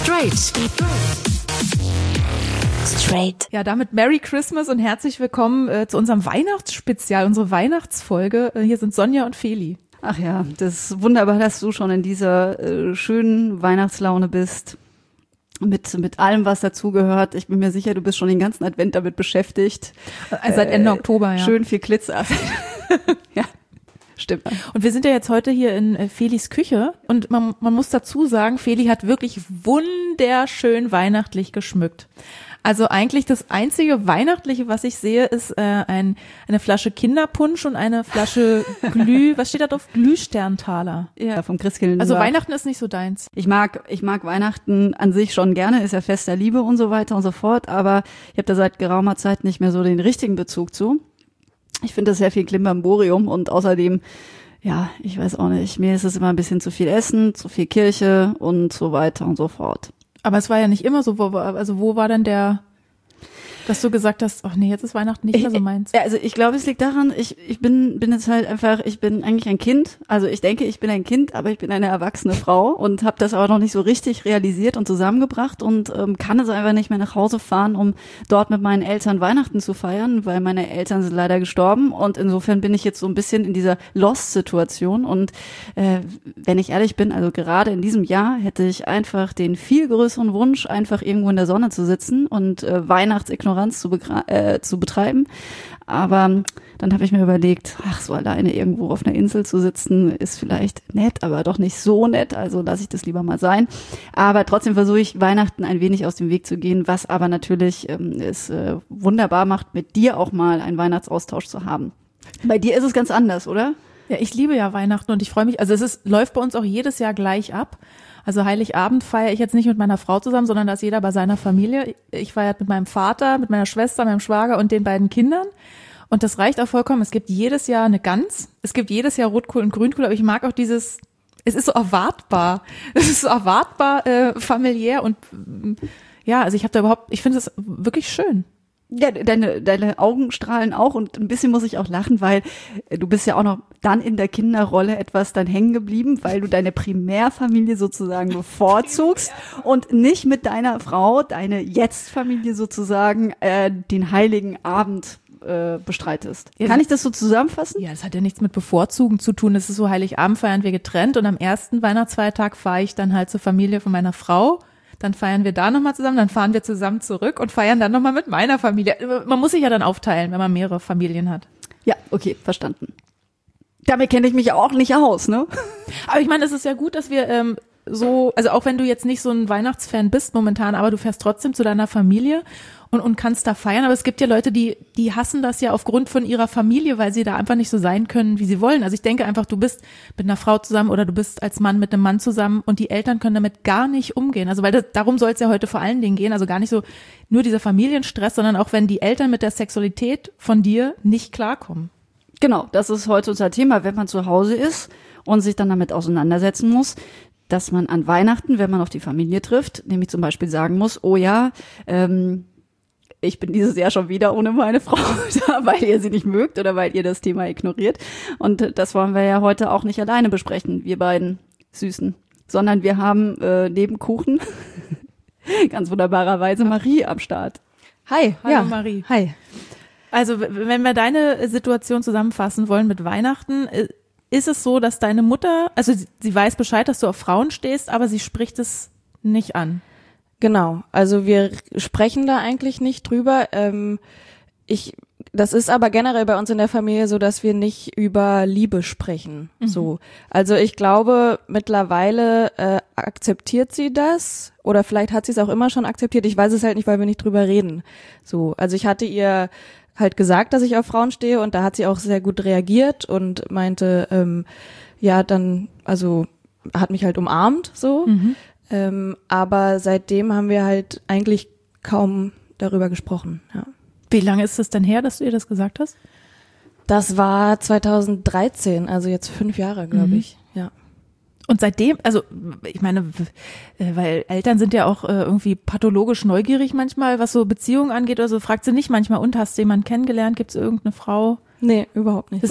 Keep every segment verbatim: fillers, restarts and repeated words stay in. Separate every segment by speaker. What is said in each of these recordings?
Speaker 1: Straight. Straight.
Speaker 2: Ja, damit Merry Christmas und herzlich willkommen äh, zu unserem Weihnachtsspezial, unsere Weihnachtsfolge. Äh, hier sind Sonja und Feli.
Speaker 3: Ach ja, das ist wunderbar, dass du schon in dieser äh, schönen Weihnachtslaune bist. Mit, mit allem, was dazugehört. Ich bin mir sicher, du bist schon den ganzen Advent damit beschäftigt.
Speaker 2: Äh, seit Ende äh, Oktober, ja.
Speaker 3: Schön viel Glitzer. Ja, stimmt.
Speaker 2: Und wir sind ja jetzt heute hier in äh, Felis Küche und man, man muss dazu sagen, Feli hat wirklich wunderschön weihnachtlich geschmückt. Also eigentlich das einzige Weihnachtliche, was ich sehe, ist äh, ein, eine Flasche Kinderpunsch und eine Flasche Glüh, was steht da drauf? Glühsterntaler.
Speaker 3: Ja, vom Christkindl.
Speaker 2: Also Weihnachten ist nicht so deins.
Speaker 3: Ich mag, ich mag Weihnachten an sich schon gerne, ist ja Fest der Liebe und so weiter und so fort, aber ich habe da seit geraumer Zeit nicht mehr so den richtigen Bezug zu. Ich finde das sehr viel Klimbamborium und außerdem, ja, ich weiß auch nicht, mir ist es immer ein bisschen zu viel Essen, zu viel Kirche und so weiter und so fort.
Speaker 2: Aber es war ja nicht immer so, wo, also wo war denn der, dass du gesagt hast, ach nee, jetzt ist Weihnachten nicht mehr so meins.
Speaker 3: Ja, also ich glaube, es liegt daran, ich ich bin bin jetzt halt einfach, ich bin eigentlich ein Kind, also ich denke, ich bin ein Kind, aber ich bin eine erwachsene Frau und habe das aber noch nicht so richtig realisiert und zusammengebracht und ähm, kann also einfach nicht mehr nach Hause fahren, um dort mit meinen Eltern Weihnachten zu feiern, weil meine Eltern sind leider gestorben und insofern bin ich jetzt so ein bisschen in dieser Lost-Situation und äh, wenn ich ehrlich bin, also gerade in diesem Jahr hätte ich einfach den viel größeren Wunsch, einfach irgendwo in der Sonne zu sitzen und äh, Weihnachtsignoranz Zu, begra- äh, zu betreiben, aber dann habe ich mir überlegt, ach, so alleine irgendwo auf einer Insel zu sitzen, ist vielleicht nett, aber doch nicht so nett, also lasse ich das lieber mal sein, aber trotzdem versuche ich Weihnachten ein wenig aus dem Weg zu gehen, was aber natürlich ähm, es äh, wunderbar macht, mit dir auch mal einen Weihnachtsaustausch zu haben. Bei dir ist es ganz anders, oder?
Speaker 2: Ja, ich liebe ja Weihnachten und ich freue mich, also es ist, läuft bei uns auch jedes Jahr gleich ab. Also Heiligabend feiere ich jetzt nicht mit meiner Frau zusammen, sondern da ist jeder bei seiner Familie. Ich feiere mit meinem Vater, mit meiner Schwester, meinem Schwager und den beiden Kindern. Und das reicht auch vollkommen. Es gibt jedes Jahr eine Gans, es gibt jedes Jahr Rotkohl und Grünkohl, aber ich mag auch dieses, es ist so erwartbar. Es ist so erwartbar äh, familiär und ja, also ich habe da überhaupt, ich finde es wirklich schön.
Speaker 3: Ja, deine, deine Augen strahlen auch und ein bisschen muss ich auch lachen, weil du bist ja auch noch dann in der Kinderrolle etwas dann hängen geblieben, weil du deine Primärfamilie sozusagen bevorzugst und nicht mit deiner Frau, deine Jetzt-Familie sozusagen, äh, den heiligen Abend äh, bestreitest. Ja, kann ich das so zusammenfassen?
Speaker 2: Ja, das hat ja nichts mit Bevorzugen zu tun. Es ist so, Heiligabend feiern wir getrennt und am ersten Weihnachtsfeiertag fahre ich dann halt zur Familie von meiner Frau. Dann feiern wir da nochmal zusammen, dann fahren wir zusammen zurück und feiern dann nochmal mit meiner Familie. Man muss sich ja dann aufteilen, wenn man mehrere Familien hat.
Speaker 3: Ja, okay, verstanden. Damit kenne ich mich auch nicht aus, ne?
Speaker 2: Aber ich meine, es ist ja gut, dass wir ähm, so, also auch wenn du jetzt nicht so ein Weihnachtsfan bist momentan, aber du fährst trotzdem zu deiner Familie und, und kannst da feiern. Aber es gibt ja Leute, die die hassen das ja aufgrund von ihrer Familie, weil sie da einfach nicht so sein können, wie sie wollen. Also ich denke einfach, du bist mit einer Frau zusammen oder du bist als Mann mit einem Mann zusammen und die Eltern können damit gar nicht umgehen. Also weil das, darum soll es ja heute vor allen Dingen gehen. Also gar nicht so nur dieser Familienstress, sondern auch wenn die Eltern mit der Sexualität von dir nicht klarkommen.
Speaker 3: Genau, das ist heute unser Thema, wenn man zu Hause ist und sich dann damit auseinandersetzen muss, dass man an Weihnachten, wenn man auf die Familie trifft, nämlich zum Beispiel sagen muss, oh ja, ähm, ich bin dieses Jahr schon wieder ohne meine Frau da, weil ihr sie nicht mögt oder weil ihr das Thema ignoriert. Und das wollen wir ja heute auch nicht alleine besprechen, wir beiden Süßen, sondern wir haben äh, neben Kuchen ganz wunderbarerweise Marie am Start.
Speaker 2: Hi, hallo
Speaker 3: ja.
Speaker 2: Marie.
Speaker 3: Hi.
Speaker 2: Also wenn wir deine Situation zusammenfassen wollen mit Weihnachten, ist es so, dass deine Mutter, also sie, sie weiß Bescheid, dass du auf Frauen stehst, aber sie spricht es nicht an.
Speaker 4: Genau, also wir sprechen da eigentlich nicht drüber. Ähm, ich, das ist aber generell bei uns in der Familie so, dass wir nicht über Liebe sprechen. Mhm. So, also ich glaube, mittlerweile äh, akzeptiert sie das oder vielleicht hat sie es auch immer schon akzeptiert. Ich weiß es halt nicht, weil wir nicht drüber reden. So, also ich hatte ihr halt gesagt, dass ich auf Frauen stehe und da hat sie auch sehr gut reagiert und meinte, ähm, ja, dann, also hat mich halt umarmt so. Mhm. Ähm, aber seitdem haben wir halt eigentlich kaum darüber gesprochen, ja.
Speaker 2: Wie lange ist es denn her, dass du ihr das gesagt hast?
Speaker 4: Das war zweitausenddreizehn, also jetzt fünf Jahre, glaube mhm. ich, ja.
Speaker 2: Und seitdem, also ich meine, weil Eltern sind ja auch irgendwie pathologisch neugierig manchmal, was so Beziehungen angeht oder so, fragt sie nicht manchmal, und hast du jemanden kennengelernt, gibt es irgendeine Frau?
Speaker 4: Nee, überhaupt nicht.
Speaker 2: Das,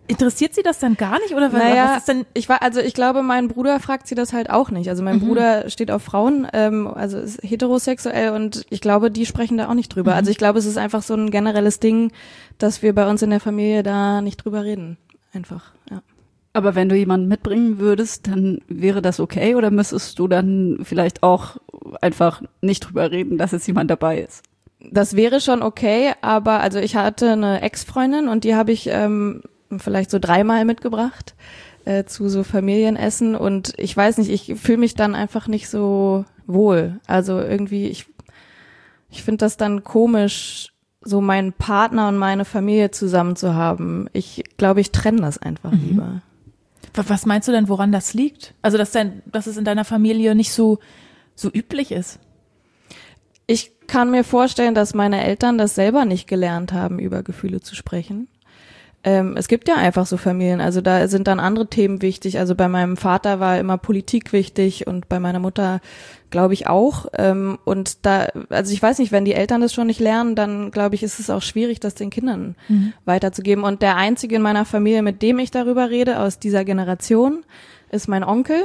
Speaker 2: interessiert sie das dann gar nicht oder was,
Speaker 4: naja,
Speaker 2: was ist denn?
Speaker 4: Ich war, also ich glaube, mein Bruder fragt sie das halt auch nicht. Also mein mhm. Bruder steht auf Frauen, ähm, also ist heterosexuell und ich glaube, die sprechen da auch nicht drüber. Mhm. Also ich glaube, es ist einfach so ein generelles Ding, dass wir bei uns in der Familie da nicht drüber reden. Einfach, ja.
Speaker 3: Aber wenn du jemanden mitbringen würdest, dann wäre das okay oder müsstest du dann vielleicht auch einfach nicht drüber reden, dass jetzt jemand dabei ist?
Speaker 4: Das wäre schon okay, aber also ich hatte eine Ex-Freundin und die habe ich ähm, vielleicht so dreimal mitgebracht äh, zu so Familienessen und ich weiß nicht, ich fühle mich dann einfach nicht so wohl. Also irgendwie, ich, ich finde das dann komisch, so meinen Partner und meine Familie zusammen zu haben. Ich glaube, ich trenne das einfach mhm. lieber.
Speaker 2: Was meinst du denn, woran das liegt? Also, dass dein, dass es in deiner Familie nicht so, so üblich ist?
Speaker 4: Ich kann mir vorstellen, dass meine Eltern das selber nicht gelernt haben, über Gefühle zu sprechen. Ähm, es gibt ja einfach so Familien, also da sind dann andere Themen wichtig. Also bei meinem Vater war immer Politik wichtig und bei meiner Mutter glaube ich auch. Ähm, und da, also ich weiß nicht, wenn die Eltern das schon nicht lernen, dann glaube ich, ist es auch schwierig, das den Kindern mhm. weiterzugeben. Und der einzige in meiner Familie, mit dem ich darüber rede, aus dieser Generation, ist mein Onkel.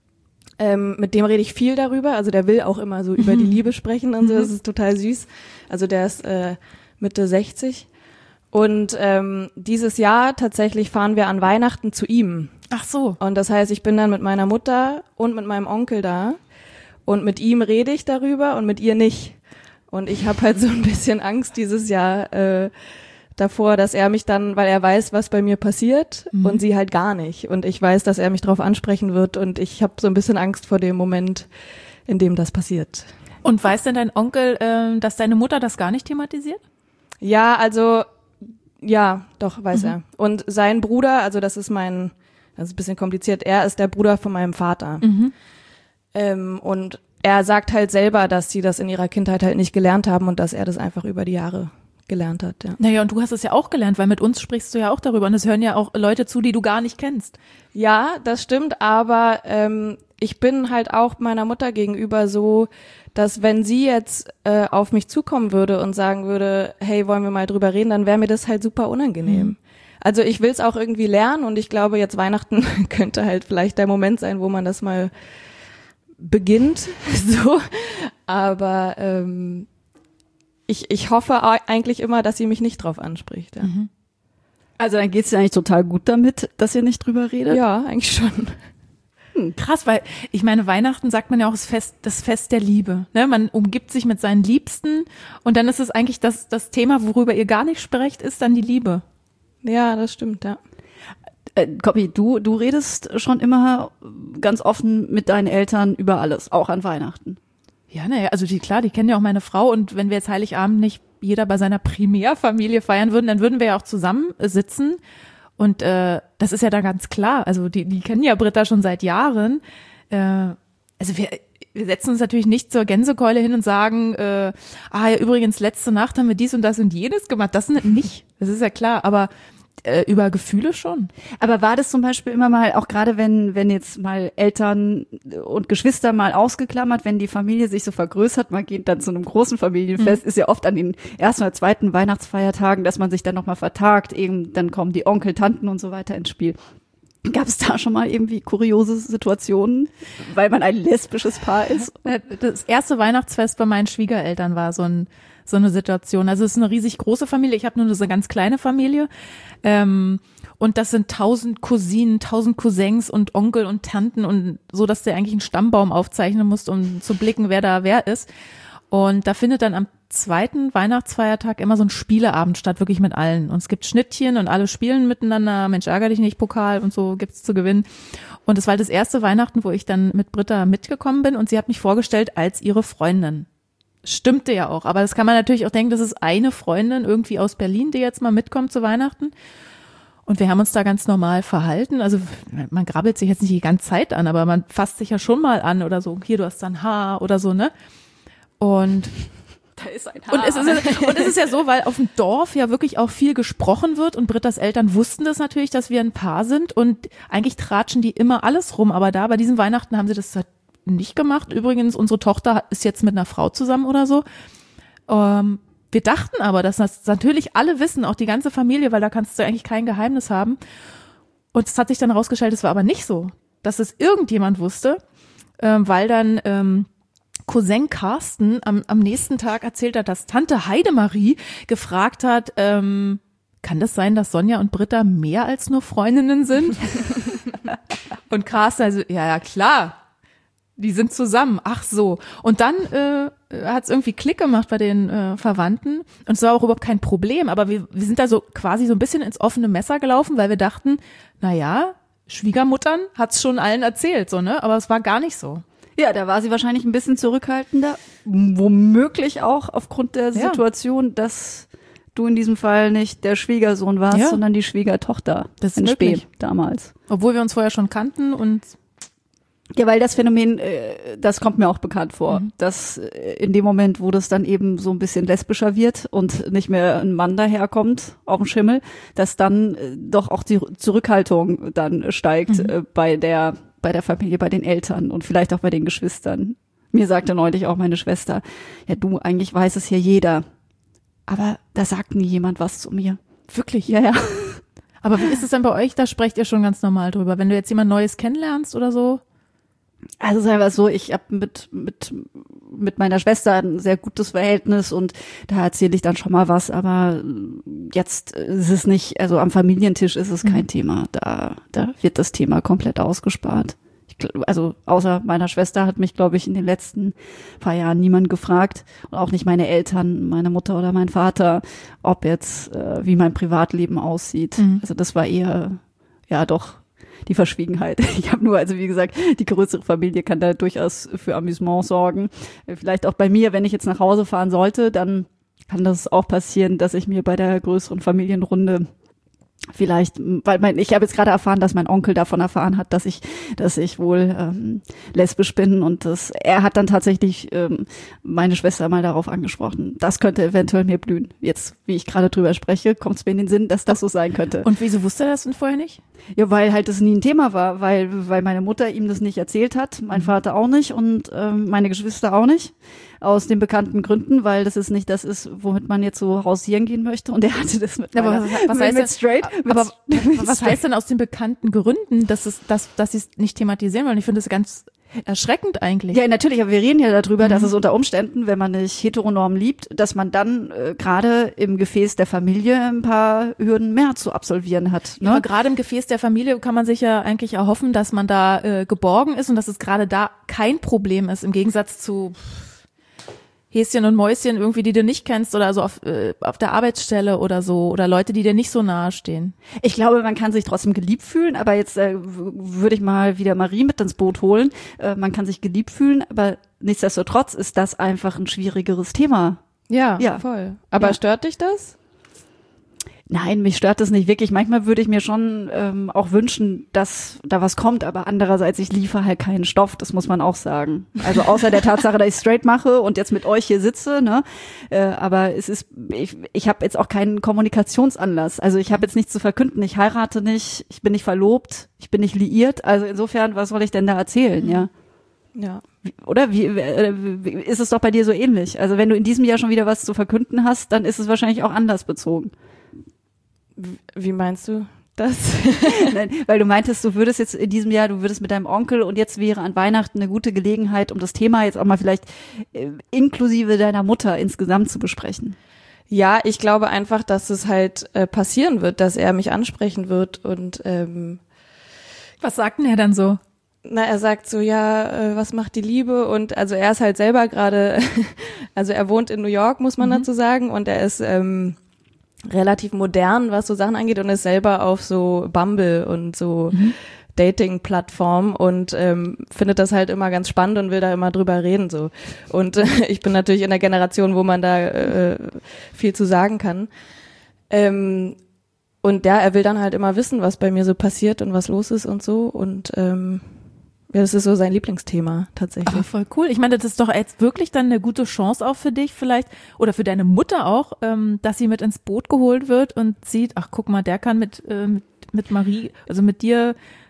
Speaker 4: Ähm, mit dem rede ich viel darüber. Also der will auch immer so mhm. über die Liebe sprechen und so. Das ist total süß. Also der ist äh, Mitte sechzig. Und ähm, dieses Jahr tatsächlich fahren wir an Weihnachten zu ihm.
Speaker 2: Ach so.
Speaker 4: Und das heißt, ich bin dann mit meiner Mutter und mit meinem Onkel da. Und mit ihm rede ich darüber und mit ihr nicht. Und ich habe halt so ein bisschen Angst dieses Jahr äh, davor, dass er mich dann, weil er weiß, was bei mir passiert mhm. und sie halt gar nicht. Und ich weiß, dass er mich drauf ansprechen wird und ich habe so ein bisschen Angst vor dem Moment, in dem das passiert.
Speaker 2: Und weiß denn dein Onkel, äh, dass deine Mutter das gar nicht thematisiert?
Speaker 4: Ja, also ja, doch, weiß mhm. er. Und sein Bruder, also das ist mein, das ist ein bisschen kompliziert, er ist der Bruder von meinem Vater. Mhm. Ähm, und er sagt halt selber, dass sie das in ihrer Kindheit halt nicht gelernt haben und dass er das einfach über die Jahre gelernt hat, ja.
Speaker 2: Naja, und du hast es ja auch gelernt, weil mit uns sprichst du ja auch darüber und es hören ja auch Leute zu, die du gar nicht kennst.
Speaker 4: Ja, das stimmt, aber ähm, ich bin halt auch meiner Mutter gegenüber so, dass wenn sie jetzt äh, auf mich zukommen würde und sagen würde, hey, wollen wir mal drüber reden, dann wäre mir das halt super unangenehm. Mhm. Also ich will es auch irgendwie lernen und ich glaube, jetzt Weihnachten könnte halt vielleicht der Moment sein, wo man das mal beginnt, so. Aber ähm, ich ich hoffe eigentlich immer, dass sie mich nicht drauf anspricht. Ja. Mhm.
Speaker 3: Also dann geht's dir eigentlich total gut damit, dass ihr nicht drüber redet?
Speaker 4: Ja, eigentlich schon.
Speaker 2: Hm, krass, weil ich meine, Weihnachten sagt man ja auch das Fest, das Fest der Liebe. Ne? Man umgibt sich mit seinen Liebsten und dann ist es eigentlich das, das Thema, worüber ihr gar nicht sprecht, ist dann die Liebe.
Speaker 4: Ja, das stimmt, ja.
Speaker 3: Äh, Coppi, du, du redest schon immer ganz offen mit deinen Eltern über alles, auch an Weihnachten.
Speaker 2: Ja, naja, also die, klar, die kennen ja auch meine Frau und wenn wir jetzt Heiligabend nicht jeder bei seiner Primärfamilie feiern würden, dann würden wir ja auch zusammen sitzen und äh, das ist ja da ganz klar, also die, die kennen ja Britta schon seit Jahren, äh, also wir, wir setzen uns natürlich nicht zur Gänsekeule hin und sagen, äh, ah ja, übrigens letzte Nacht haben wir dies und das und jenes gemacht, das nicht, das ist ja klar, aber Äh, über Gefühle schon.
Speaker 3: Aber war das zum Beispiel immer mal, auch gerade wenn wenn jetzt mal Eltern und Geschwister mal ausgeklammert, wenn die Familie sich so vergrößert, man geht dann zu einem großen Familienfest, mhm. ist ja oft an den ersten oder zweiten Weihnachtsfeiertagen, dass man sich dann nochmal vertagt, eben dann kommen die Onkel, Tanten und so weiter ins Spiel. Gab es da schon mal irgendwie kuriose Situationen, weil man ein lesbisches Paar ist?
Speaker 2: Das erste Weihnachtsfest bei meinen Schwiegereltern war so ein so eine Situation. Also es ist eine riesig große Familie. Ich habe nur so eine ganz kleine Familie. Ähm, und das sind tausend Cousinen, tausend Cousins und Onkel und Tanten und so, dass du eigentlich einen Stammbaum aufzeichnen musst, um zu blicken, wer da wer ist. Und da findet dann am zweiten Weihnachtsfeiertag immer so ein Spieleabend statt, wirklich mit allen. Und es gibt Schnittchen und alle spielen miteinander. Mensch, ärger dich nicht, Pokal und so gibt's zu gewinnen. Und es war halt das erste Weihnachten, wo ich dann mit Britta mitgekommen bin und sie hat mich vorgestellt als ihre Freundin. Stimmte ja auch, aber das kann man natürlich auch denken, das ist eine Freundin irgendwie aus Berlin, die jetzt mal mitkommt zu Weihnachten. Und wir haben uns da ganz normal verhalten. Also man grabbelt sich jetzt nicht die ganze Zeit an, aber man fasst sich ja schon mal an oder so. Hier, du hast da ein Haar oder so, ne? Und
Speaker 3: da ist ein Haar.
Speaker 2: Und es ist, und es ist ja so, weil auf dem Dorf ja wirklich auch viel gesprochen wird und Brittas Eltern wussten das natürlich, dass wir ein Paar sind und eigentlich tratschen die immer alles rum, aber da bei diesem Weihnachten haben sie das halt nicht gemacht. Übrigens, unsere Tochter ist jetzt mit einer Frau zusammen oder so. Ähm, wir dachten aber, dass das natürlich alle wissen, auch die ganze Familie, weil da kannst du eigentlich kein Geheimnis haben. Und es hat sich dann herausgestellt, es war aber nicht so, dass es irgendjemand wusste, ähm, weil dann ähm, Cousin Carsten am, am nächsten Tag erzählt hat, dass Tante Heidemarie gefragt hat, ähm, kann das sein, dass Sonja und Britta mehr als nur Freundinnen sind? Und Carsten also, ja, ja, klar, die sind zusammen, ach so. Und dann äh, hat es irgendwie Klick gemacht bei den äh, Verwandten und es war auch überhaupt kein Problem, aber wir, wir sind da so quasi so ein bisschen ins offene Messer gelaufen, weil wir dachten, naja, Schwiegermuttern hat's schon allen erzählt, so, ne? Aber es war gar nicht so.
Speaker 3: Ja, da war sie wahrscheinlich ein bisschen zurückhaltender, womöglich auch aufgrund der
Speaker 2: Ja.
Speaker 3: Situation, dass du in diesem Fall nicht der Schwiegersohn warst,
Speaker 2: Ja.
Speaker 3: sondern die Schwiegertochter
Speaker 2: Das ist
Speaker 3: in Spee
Speaker 2: möglich.
Speaker 3: damals.
Speaker 2: Obwohl wir uns vorher schon kannten und
Speaker 3: Ja, weil das Phänomen, äh, das kommt mir auch bekannt vor,
Speaker 2: Mhm.
Speaker 3: dass äh, in dem Moment, wo das dann eben so ein bisschen lesbischer wird und nicht mehr ein Mann daherkommt auf dem Schimmel, dass dann äh, doch auch die Zurückhaltung dann steigt
Speaker 2: Mhm.
Speaker 3: äh, bei der bei der Familie, bei den Eltern und vielleicht auch bei den Geschwistern. Mir sagte neulich auch meine Schwester, ja du, eigentlich weiß es hier jeder, aber da sagt nie jemand was zu mir.
Speaker 2: wirklich.
Speaker 3: Ja, ja.
Speaker 2: Aber wie ist es denn bei euch? Da sprecht ihr schon ganz normal drüber. Wenn du jetzt jemand Neues kennenlernst oder so?
Speaker 3: Also sagen wir es so, ich habe mit mit mit meiner Schwester ein sehr gutes Verhältnis und da erzähle ich dann schon mal was, aber jetzt ist es nicht, also am Familientisch ist es kein
Speaker 2: Mhm.
Speaker 3: Thema, da da wird das Thema komplett ausgespart. Ich, gl- also außer meiner Schwester hat mich, glaube ich, in den letzten paar Jahren niemand gefragt und auch nicht meine Eltern, meine Mutter oder mein Vater, ob jetzt äh, wie mein Privatleben aussieht.
Speaker 2: Mhm.
Speaker 3: Also das war eher ja doch die Verschwiegenheit. Ich habe nur, also wie gesagt, die größere Familie kann da durchaus für Amüsement sorgen. Vielleicht auch bei mir, wenn ich jetzt nach Hause fahren sollte, dann kann das auch passieren, dass ich mir bei der größeren Familienrunde vielleicht, weil mein, ich habe jetzt gerade erfahren, dass mein Onkel davon erfahren hat, dass ich, dass ich wohl ähm, lesbisch bin und das, er hat dann tatsächlich ähm, meine Schwester mal darauf angesprochen. Das könnte eventuell mir blühen. Jetzt, wie ich gerade drüber spreche, kommt es mir in den Sinn, dass das so sein könnte.
Speaker 2: Und wieso wusste er das denn vorher nicht?
Speaker 3: Ja, weil halt das nie ein Thema war, weil weil meine Mutter ihm das nicht erzählt hat, mein Vater auch nicht und ähm, meine Geschwister auch nicht, aus den bekannten Gründen, weil das ist nicht das ist, womit man jetzt so hausieren gehen möchte und er hatte das mit
Speaker 2: Aber
Speaker 3: meiner,
Speaker 2: was- was
Speaker 3: mit,
Speaker 2: heißt
Speaker 3: mit
Speaker 2: denn-
Speaker 3: straight. Mit,
Speaker 2: Aber
Speaker 3: mit
Speaker 2: was
Speaker 3: straight.
Speaker 2: heißt denn aus den bekannten Gründen, dass es, dass, dass sie es nicht thematisieren wollen? Ich finde das ganz erschreckend eigentlich.
Speaker 3: Ja, natürlich, aber wir reden ja darüber,
Speaker 2: Mhm.
Speaker 3: dass es unter Umständen, wenn man nicht heteronorm liebt, dass man dann äh, gerade im Gefäß der Familie ein paar Hürden mehr zu absolvieren hat. Ne?
Speaker 2: Aber gerade im Gefäß der Familie kann man sich ja eigentlich erhoffen, dass man da äh, geborgen ist und dass es gerade da kein Problem ist, im Gegensatz zu Häschen und Mäuschen irgendwie, die du nicht kennst oder so auf, äh, auf der Arbeitsstelle oder so oder Leute, die dir nicht so nahe stehen.
Speaker 3: Ich glaube, man kann sich trotzdem geliebt fühlen, aber jetzt äh, w- würde ich mal wieder Marie mit ins Boot holen. Äh, man kann sich geliebt fühlen, aber nichtsdestotrotz ist das einfach ein schwierigeres Thema.
Speaker 4: Ja,
Speaker 3: Ja.
Speaker 4: voll. Aber
Speaker 3: Ja.
Speaker 4: stört dich das?
Speaker 3: Nein, mich stört das nicht wirklich. Manchmal würde ich mir schon ähm, auch wünschen, dass da was kommt, aber andererseits, ich liefere halt keinen Stoff, das muss man auch sagen. Also außer der Tatsache, dass ich straight mache und jetzt mit euch hier sitze, ne? Äh, aber es ist, ich, ich habe jetzt auch keinen Kommunikationsanlass. Also ich habe jetzt nichts zu verkünden. Ich heirate nicht, ich bin nicht verlobt, ich bin nicht liiert. Also insofern, was soll ich denn da erzählen, ja?
Speaker 4: Ja.
Speaker 3: Oder wie, äh, wie ist es doch bei dir so ähnlich? Also wenn du in diesem Jahr schon wieder was zu verkünden hast, dann ist es wahrscheinlich auch anders bezogen.
Speaker 4: Wie meinst du das?
Speaker 3: Nein, weil du meintest, du würdest jetzt in diesem Jahr, du würdest mit deinem Onkel und jetzt wäre an Weihnachten eine gute Gelegenheit, um das Thema jetzt auch mal vielleicht äh, inklusive deiner Mutter insgesamt zu besprechen.
Speaker 4: Ja, ich glaube einfach, dass es halt äh, passieren wird, dass er mich ansprechen wird und ähm,
Speaker 2: Was sagt denn er dann so?
Speaker 4: na, er sagt so, ja, äh, was macht die Liebe? Und also er ist halt selber gerade, also er wohnt in New York, muss man
Speaker 2: Mhm.
Speaker 4: dazu sagen, und er ist ähm, relativ modern, was so Sachen angeht und ist selber auf so Bumble und so
Speaker 2: Mhm.
Speaker 4: Dating-Plattform und ähm, findet das halt immer ganz spannend und will da immer drüber reden so. Und äh, ich bin natürlich in der Generation, wo man da äh, viel zu sagen kann. Ähm, und ja, er will dann halt immer wissen, was bei mir so passiert und was los ist und so. Und ähm, ja, das ist so sein Lieblingsthema tatsächlich.
Speaker 2: Aber voll cool. Ich meine, das ist doch jetzt wirklich dann eine gute Chance auch für dich vielleicht oder für deine Mutter auch, ähm, dass sie mit ins Boot geholt wird und sieht, ach guck mal, der kann mit, äh, mit, mit Marie, also mit dir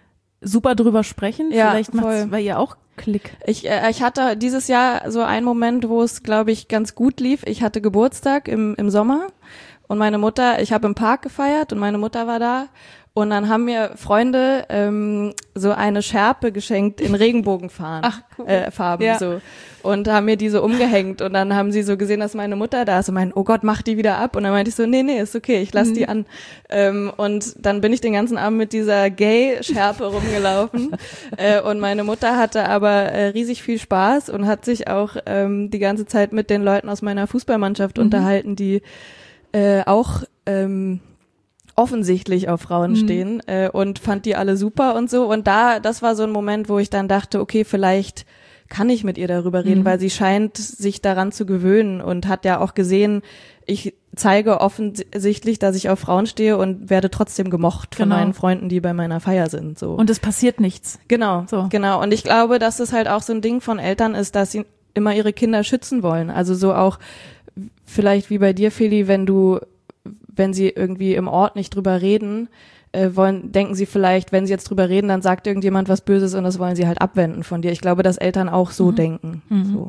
Speaker 2: super drüber sprechen.
Speaker 4: Ja,
Speaker 2: Vielleicht macht's
Speaker 4: voll.
Speaker 2: bei ihr auch Klick.
Speaker 4: Ich, äh, ich hatte dieses Jahr so einen Moment, wo es, glaube ich, ganz gut lief. Ich hatte Geburtstag im, im Sommer und meine Mutter, ich habe im Park gefeiert und meine Mutter war da. Und dann haben mir Freunde ähm, so eine Schärpe geschenkt in Regenbogenfarben,
Speaker 2: Ach, cool.
Speaker 4: äh, Farben
Speaker 2: Ja.
Speaker 4: so, und haben mir die so umgehängt und dann haben sie so gesehen, dass meine Mutter da ist und meinen, oh Gott, mach die wieder ab. Und dann meinte ich so, nee, nee, ist okay, ich lass
Speaker 2: Mhm.
Speaker 4: die an. Ähm, und dann bin ich den ganzen Abend mit dieser Gay-Schärpe rumgelaufen äh, und meine Mutter hatte aber äh, riesig viel Spaß und hat sich auch ähm, die ganze Zeit mit den Leuten aus meiner Fußballmannschaft
Speaker 2: Mhm.
Speaker 4: unterhalten, die äh, auch ähm, offensichtlich auf Frauen
Speaker 2: Mhm.
Speaker 4: stehen äh, und fand die alle super und so. Und da, das war so ein Moment, wo ich dann dachte, okay, vielleicht kann ich mit ihr darüber reden,
Speaker 2: Mhm.
Speaker 4: weil sie scheint sich daran zu gewöhnen und hat ja auch gesehen, ich zeige offensichtlich, dass ich auf Frauen stehe und werde trotzdem gemocht von
Speaker 2: Genau.
Speaker 4: meinen Freunden, die bei meiner Feier sind. So.
Speaker 2: Und es passiert nichts.
Speaker 4: Genau,
Speaker 2: So.
Speaker 4: genau. Und ich glaube, dass es halt auch so ein Ding von Eltern ist, dass sie immer ihre Kinder schützen wollen. Also so auch vielleicht wie bei dir, Feli, wenn du, wenn sie irgendwie im Ort nicht drüber reden, äh, wollen, denken sie vielleicht, wenn sie jetzt drüber reden, dann sagt irgendjemand was Böses und das wollen sie halt abwenden von dir. Ich glaube, dass Eltern auch so
Speaker 2: Mhm.
Speaker 4: denken.
Speaker 2: Mhm.
Speaker 4: So.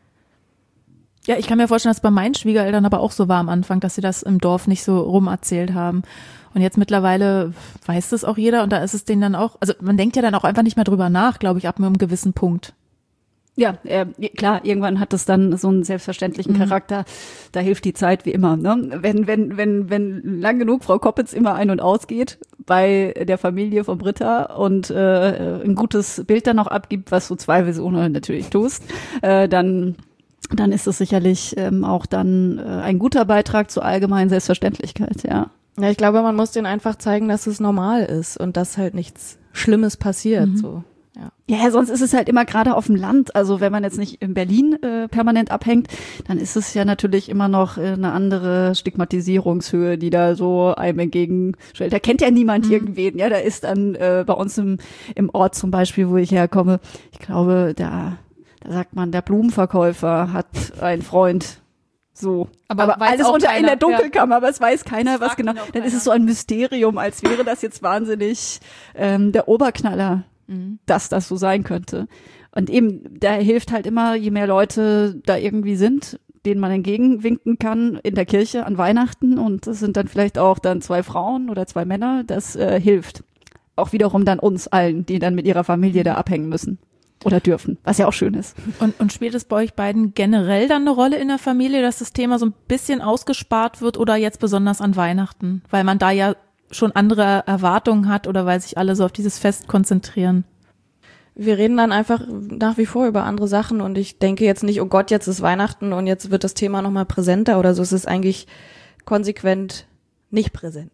Speaker 2: Ja, ich kann mir vorstellen, dass es bei meinen Schwiegereltern aber auch so war am Anfang, dass sie das im Dorf nicht so rum erzählt haben. Und jetzt mittlerweile weiß das auch jeder und da ist es denen dann auch, also man denkt ja dann auch einfach nicht mehr drüber nach, glaube ich, ab einem gewissen Punkt.
Speaker 3: Ja, äh, klar, irgendwann hat es dann so einen selbstverständlichen
Speaker 2: Mhm.
Speaker 3: Charakter. Da hilft die Zeit wie immer. Ne? Wenn, wenn, wenn, wenn lang genug Frau Koppitz immer ein- und ausgeht bei der Familie von Britta und äh, ein gutes Bild dann noch abgibt, was du zweifelsohne natürlich tust, äh, dann dann ist es sicherlich ähm, auch dann äh, ein guter Beitrag zur allgemeinen Selbstverständlichkeit, ja.
Speaker 4: Ja, ich glaube, man muss denen einfach zeigen, dass es normal ist und dass halt nichts Schlimmes passiert.
Speaker 2: Mhm.
Speaker 4: So. Ja.
Speaker 3: Ja, sonst ist es halt immer gerade auf dem Land. Also wenn man jetzt nicht in Berlin äh, permanent abhängt, dann ist es ja natürlich immer noch äh, eine andere Stigmatisierungshöhe, die da so einem entgegenstellt. Da kennt ja niemand
Speaker 2: Mhm.
Speaker 3: irgendwen. Ja, da ist dann äh, bei uns im, im Ort zum Beispiel, wo ich herkomme, ich glaube, da, da sagt man, der Blumenverkäufer hat einen Freund. So,
Speaker 2: Aber
Speaker 3: aber,
Speaker 2: weiß
Speaker 3: alles
Speaker 2: auch
Speaker 3: unter in
Speaker 2: keiner,
Speaker 3: der Dunkelkammer, aber es weiß keiner,
Speaker 2: Das
Speaker 3: was
Speaker 2: fragt
Speaker 3: genau.
Speaker 2: ihn auch
Speaker 3: Dann ist
Speaker 2: keiner.
Speaker 3: es so ein Mysterium, als wäre das jetzt wahnsinnig ähm, der Oberknaller,
Speaker 2: Mhm.
Speaker 3: dass das so sein könnte. Und eben, da hilft halt immer, je mehr Leute da irgendwie sind, denen man entgegenwinken kann in der Kirche an Weihnachten und das sind dann vielleicht auch dann zwei Frauen oder zwei Männer, das äh, hilft. Auch wiederum dann uns allen, die dann mit ihrer Familie da abhängen müssen oder dürfen, was ja auch schön ist.
Speaker 2: Und, und spielt es bei euch beiden generell dann eine Rolle in der Familie, dass das Thema so ein bisschen ausgespart wird oder jetzt besonders an Weihnachten? Weil man da ja schon andere Erwartungen hat oder weil sich alle so auf dieses Fest konzentrieren.
Speaker 4: Wir reden dann einfach nach wie vor über andere Sachen und ich denke jetzt nicht, oh Gott, jetzt ist Weihnachten und jetzt wird das Thema nochmal präsenter oder so. Es ist eigentlich konsequent nicht präsent.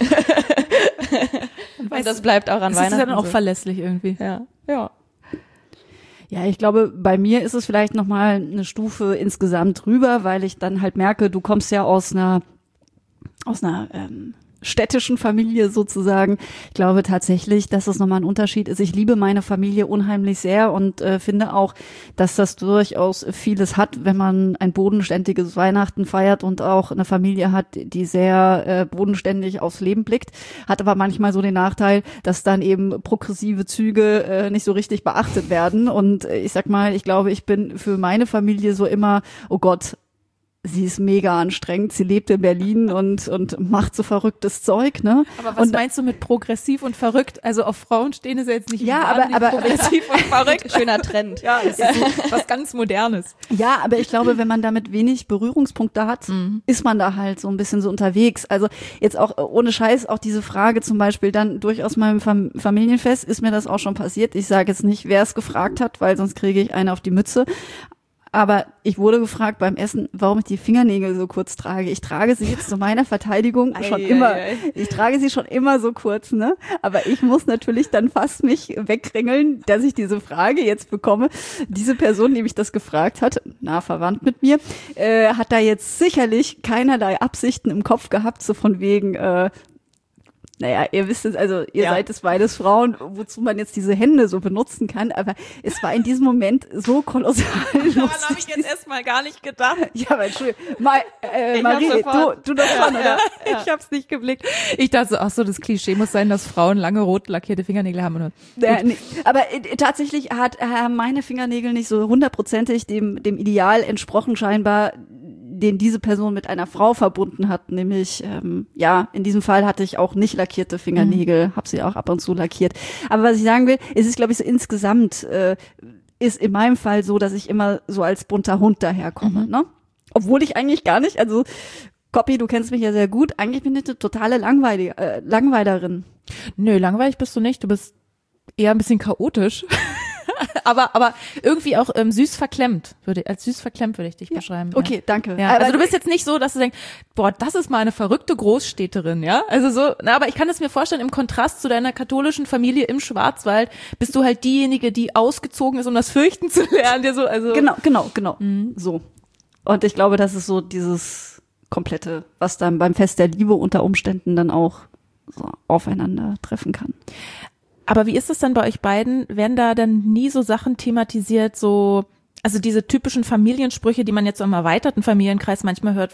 Speaker 4: Und das bleibt auch an
Speaker 2: Das
Speaker 4: Weihnachten
Speaker 2: ist ja dann auch
Speaker 4: so.
Speaker 2: verlässlich irgendwie.
Speaker 4: Ja, ja.
Speaker 3: Ja, ich glaube, bei mir ist es vielleicht noch mal eine Stufe insgesamt drüber, weil ich dann halt merke, du kommst ja aus einer aus einer ähm, städtischen Familie sozusagen. Ich glaube tatsächlich, dass es nochmal ein Unterschied ist. Ich liebe meine Familie unheimlich sehr und äh, finde auch, dass das durchaus vieles hat, wenn man ein bodenständiges Weihnachten feiert und auch eine Familie hat, die sehr äh, bodenständig aufs Leben blickt. Hat aber manchmal so den Nachteil, dass dann eben progressive Züge äh, nicht so richtig beachtet werden. Und äh, ich sag mal, ich glaube, ich bin für meine Familie so immer, oh Gott, sie ist mega anstrengend, sie lebt in Berlin und und macht so verrücktes Zeug, ne?
Speaker 2: Aber was
Speaker 3: und,
Speaker 2: meinst du mit progressiv und verrückt? Also auf Frauen stehen ist ja jetzt nicht
Speaker 3: Ja, aber-
Speaker 2: wahnsinnig
Speaker 3: aber-
Speaker 2: progressiv und verrückt.
Speaker 4: Schöner Trend.
Speaker 2: Ja, es ist so was ganz Modernes.
Speaker 3: Ja, aber ich glaube, wenn man damit wenig Berührungspunkte hat,
Speaker 2: Mhm.
Speaker 3: ist man da halt so ein bisschen so unterwegs. Also jetzt auch äh, ohne Scheiß, auch diese Frage zum Beispiel dann durchaus mal im Fam- Familienfest ist mir das auch schon passiert. Ich sage jetzt nicht, wer es gefragt hat, weil sonst kriege ich eine auf die Mütze. Aber ich wurde gefragt beim Essen, warum ich die Fingernägel so kurz trage. Ich trage sie jetzt zu meiner Verteidigung schon
Speaker 4: Ei,
Speaker 3: immer.
Speaker 4: ei, ei.
Speaker 3: Ich trage sie schon immer so kurz, ne? Aber ich muss natürlich dann fast mich wegringeln, dass ich diese Frage jetzt bekomme. Diese Person, die mich das gefragt hat, nah verwandt mit mir, äh, hat da jetzt sicherlich keinerlei Absichten im Kopf gehabt, so von wegen, äh, Naja, ihr wisst es, also ihr
Speaker 2: Ja.
Speaker 3: seid es beides Frauen, wozu man jetzt diese Hände so benutzen kann, aber es war in diesem Moment so kolossal lustig.
Speaker 2: Daran habe ich jetzt erstmal gar nicht gedacht.
Speaker 3: Ja, aber Entschuldigung, Ma, äh,
Speaker 2: Ich
Speaker 3: Marie,
Speaker 2: hab's
Speaker 3: du,
Speaker 2: sofort.
Speaker 3: du doch schon, oder?
Speaker 2: Ich hab's nicht geblickt. Ich dachte so, ach so, das Klischee muss sein, dass Frauen lange rot lackierte Fingernägel haben. Und
Speaker 3: Ja, nee. Aber äh, tatsächlich hat äh, meine Fingernägel nicht so hundertprozentig dem, dem Ideal entsprochen scheinbar, den diese Person mit einer Frau verbunden hat, nämlich, ähm, ja, in diesem Fall hatte ich auch nicht lackierte Fingernägel, mhm. habe sie auch ab und zu lackiert. Aber was ich sagen will, es ist, glaube ich, so insgesamt äh, ist in meinem Fall so, dass ich immer so als bunter Hund daherkomme, mhm. ne? Obwohl ich eigentlich gar nicht, also Copy, du kennst mich ja sehr gut, eigentlich bin ich eine totale Langweil äh, Langweilerin.
Speaker 2: Nö, langweilig bist du nicht, du bist eher ein bisschen chaotisch. aber aber irgendwie auch ähm, süß verklemmt, würde als süß verklemmt würde ich dich
Speaker 3: ja.
Speaker 2: beschreiben.
Speaker 3: Okay,
Speaker 2: ja.
Speaker 3: danke.
Speaker 2: Ja, also du bist jetzt nicht so, dass du denkst, boah, das ist mal eine verrückte Großstädterin, ja? Also so, na, aber ich kann es mir vorstellen, im Kontrast zu deiner katholischen Familie im Schwarzwald bist du halt diejenige, die ausgezogen ist, um das Fürchten zu lernen, der so, also
Speaker 3: Genau, genau, genau.
Speaker 2: Mhm.
Speaker 3: So. Und ich glaube, das ist so dieses komplette, was dann beim Fest der Liebe unter Umständen dann auch so aufeinander treffen kann.
Speaker 2: Aber wie ist es dann bei euch beiden? Werden da dann nie so Sachen thematisiert, so, also diese typischen Familiensprüche, die man jetzt so im erweiterten Familienkreis manchmal hört?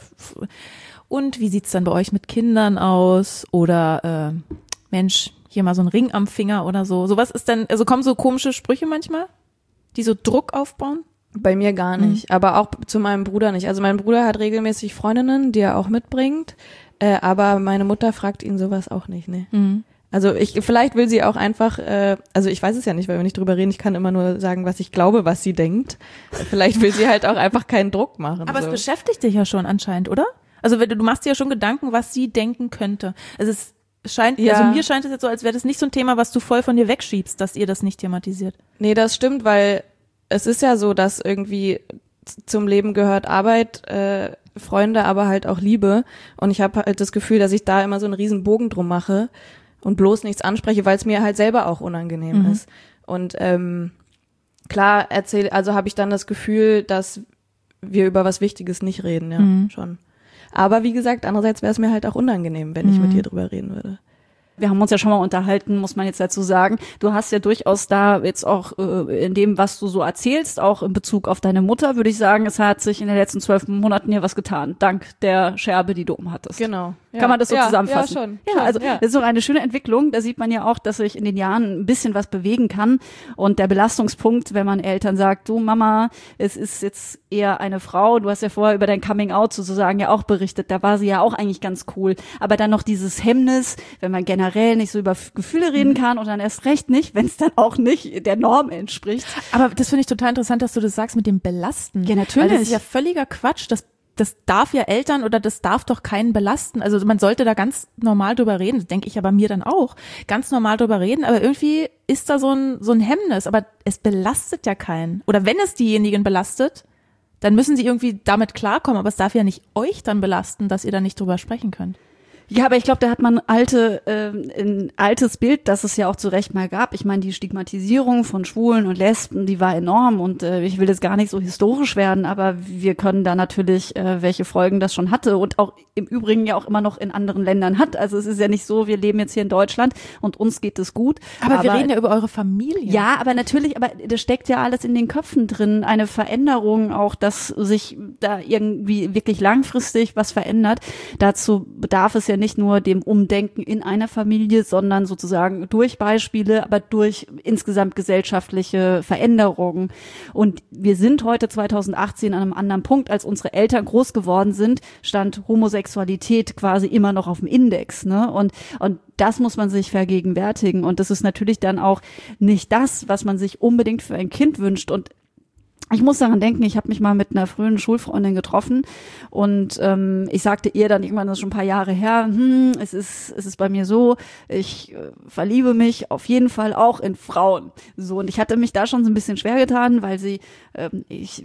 Speaker 2: Und wie sieht's dann bei euch mit Kindern aus? Oder, äh, Mensch, hier mal so ein Ring am Finger oder so. Sowas ist dann, also kommen so komische Sprüche manchmal, die so Druck aufbauen?
Speaker 4: Bei mir gar nicht, mhm. aber auch zu meinem Bruder nicht. Also mein Bruder hat regelmäßig Freundinnen, die er auch mitbringt, äh, aber meine Mutter fragt ihn sowas auch nicht, ne? Mhm. Also ich, vielleicht will sie auch einfach, äh, also ich weiß es ja nicht, weil wir nicht drüber reden, ich kann immer nur sagen, was ich glaube, was sie denkt. Vielleicht will sie halt auch einfach keinen Druck machen.
Speaker 2: Aber
Speaker 4: so.
Speaker 2: Es beschäftigt dich ja schon anscheinend, oder? Also wenn du, du machst dir ja schon Gedanken, was sie denken könnte. Also es scheint,
Speaker 4: ja.
Speaker 2: also mir scheint es jetzt so, als wäre das nicht so ein Thema, was du voll von dir wegschiebst, dass ihr das nicht thematisiert.
Speaker 4: Nee, das stimmt, weil es ist ja so, dass irgendwie zum Leben gehört Arbeit, äh, Freunde, aber halt auch Liebe. Und ich habe halt das Gefühl, dass ich da immer so einen riesen Bogen drum mache und bloß nichts anspreche, weil es mir halt selber auch unangenehm mhm. ist. Und ähm, klar erzähle, also habe ich dann das Gefühl, dass wir über was Wichtiges nicht reden, ja, mhm. schon. Aber wie gesagt, andererseits wäre es mir halt auch unangenehm, wenn ich mhm. mit dir drüber reden würde.
Speaker 3: Wir haben uns ja schon mal unterhalten, muss man jetzt dazu sagen. Du hast ja durchaus da jetzt auch äh, in dem, was du so erzählst, auch in Bezug auf deine Mutter, würde ich sagen, es hat sich in den letzten zwölf Monaten hier was getan, dank der Scherbe, die du umhattest.
Speaker 4: Genau. Ja.
Speaker 3: Kann man das so
Speaker 4: ja,
Speaker 3: zusammenfassen?
Speaker 4: Ja, schon.
Speaker 3: Ja,
Speaker 4: schon,
Speaker 3: also
Speaker 4: ja.
Speaker 3: das ist so eine schöne Entwicklung. Da sieht man ja auch, dass sich in den Jahren ein bisschen was bewegen kann. Und der Belastungspunkt, wenn man Eltern sagt, du Mama, es ist jetzt eher eine Frau, du hast ja vorher über dein Coming-out sozusagen ja auch berichtet, da war sie ja auch eigentlich ganz cool. Aber dann noch dieses Hemmnis, wenn man generell nicht so über Gefühle reden kann und dann erst recht nicht, wenn es dann auch nicht der Norm entspricht.
Speaker 2: Aber das finde ich total interessant, dass du das sagst mit dem Belasten.
Speaker 3: Ja, natürlich.
Speaker 2: Weil das ist ja völliger Quatsch. Das Das darf ja Eltern oder das darf doch keinen belasten. Also man sollte da ganz normal drüber reden, das denke ich aber mir dann auch, ganz normal drüber reden, aber irgendwie ist da so ein, so ein Hemmnis, aber es belastet ja keinen. Oder wenn es diejenigen belastet, dann müssen sie irgendwie damit klarkommen, aber es darf ja nicht euch dann belasten, dass ihr da nicht drüber sprechen könnt.
Speaker 3: Ja, aber ich glaube, da hat man alte, äh, ein altes Bild, das es ja auch zu Recht mal gab. Ich meine, die Stigmatisierung von Schwulen und Lesben, die war enorm und äh, ich will jetzt gar nicht so historisch werden, aber wir können da natürlich, äh, welche Folgen das schon hatte und auch im Übrigen ja auch immer noch in anderen Ländern hat. Also es ist ja nicht so, wir leben jetzt hier in Deutschland und uns geht es gut.
Speaker 2: Aber, aber wir reden ja über eure Familie.
Speaker 3: Ja, aber natürlich, aber das steckt ja alles in den Köpfen drin. Eine Veränderung auch, dass sich da irgendwie wirklich langfristig was verändert. Dazu bedarf es ja nicht nur dem Umdenken in einer Familie, sondern sozusagen durch Beispiele, aber durch insgesamt gesellschaftliche Veränderungen. Und wir sind heute zweitausendachtzehn an einem anderen Punkt, als unsere Eltern groß geworden sind, stand Homosexualität quasi immer noch auf dem Index, ne? Und, und das muss man sich vergegenwärtigen. Und das ist natürlich dann auch nicht das, was man sich unbedingt für ein Kind wünscht. Und ich muss daran denken, ich habe mich mal mit einer frühen Schulfreundin getroffen und ähm, ich sagte ihr dann irgendwann, das ist schon ein paar Jahre her, hm, es ist es ist bei mir so, ich äh, verliebe mich auf jeden Fall auch in Frauen. So, und ich hatte mich da schon so ein bisschen schwer getan, weil sie, ähm, ich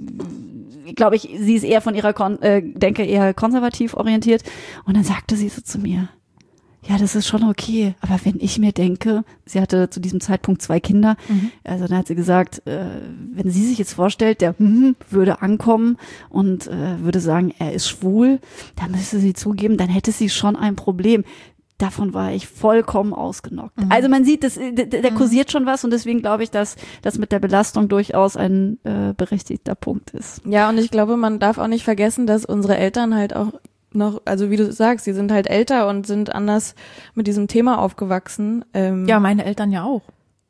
Speaker 3: glaube, ich, sie ist eher von ihrer, Kon- äh, denke eher konservativ orientiert. Und dann sagte sie so zu mir, ja, das ist schon okay, aber wenn ich mir denke, sie hatte zu diesem Zeitpunkt zwei Kinder, mhm. also dann hat sie gesagt, äh, wenn sie sich jetzt vorstellt, der hm, würde ankommen und äh, würde sagen, er ist schwul, dann müsste sie zugeben, dann hätte sie schon ein Problem. davon war ich vollkommen ausgenockt.
Speaker 2: Mhm.
Speaker 3: Also man sieht, das, da, da kursiert schon was und deswegen glaube ich, dass das mit der Belastung durchaus ein äh, berechtigter Punkt ist.
Speaker 4: Ja, und ich glaube, man darf auch nicht vergessen, dass unsere Eltern halt auch noch, also wie du sagst, sie sind halt älter und sind anders mit diesem Thema aufgewachsen. Ähm,
Speaker 2: Ja, meine Eltern ja auch.